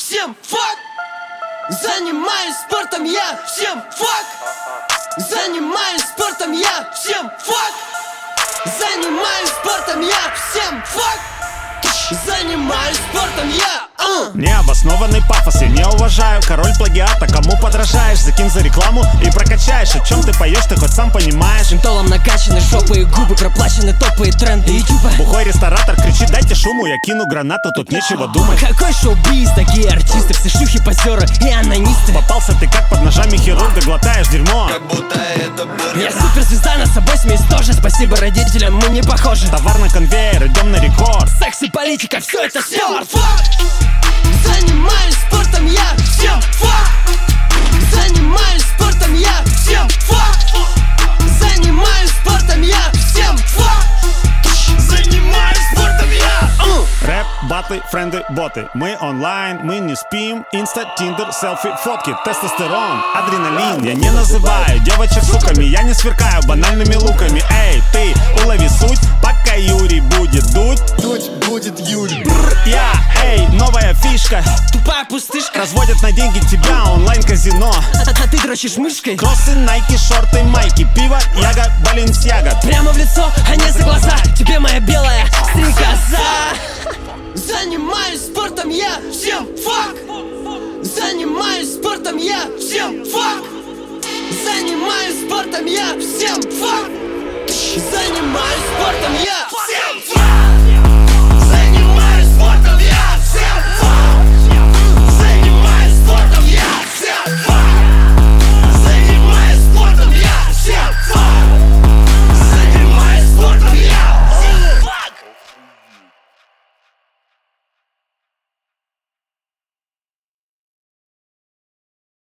всем фак. Занимаюсь спортом я, всем фак. Занимаюсь спортом я, всем фак. Занимаюсь спортом я, всем фак. Занимаюсь спортом я. Необоснованный пафос я не уважаю. Король плагиата, кому подражаешь? Закинь за рекламу и прокачаешь. О чем ты поешь, ты хоть сам понимаешь? Ментолом накачаны жопы и губы, проплачены топы и тренды ютуба. Бухой ресторатор кричит: дайте шуму, я кину гранату, тут нечего думать. Какой шоу-биз, такие артисты, все шлюхи, позеры и анонисты. Попался ты как под ножами хирурга, глотаешь дерьмо. Как будто это бургер. Я суперзвезда, на собой смесь тоже. Спасибо родителям, мы не похожи. Товар на конвейер, идем на рекорд. Секс и политика, все это спорт. Занимаюсь спортом я, всем фак. Занимаюсь спортом я, всем фак. Занимаюсь спортом я, всем фак. Занимаюсь спортом я. Рэп, батлы, френды, боты. Мы онлайн, мы не спим. Инста, тиндер, селфи, фотки. Тестостерон, адреналин. Я не называю девочек суками. Я не сверкаю банальными луками. Эй, ты, улови суть, пока Юрий будет дуть. Дуть будет Юль. Я, эй, новая фишка. Тупая пустышка. Разводят на деньги тебя онлайн-казино. А ты дрочишь мышкой. Кроссы, найки, шорты, майки. Пиво, яга, баленсиага. Прямо в лицо, а не за глаза. Тебе моя белая стрекоза.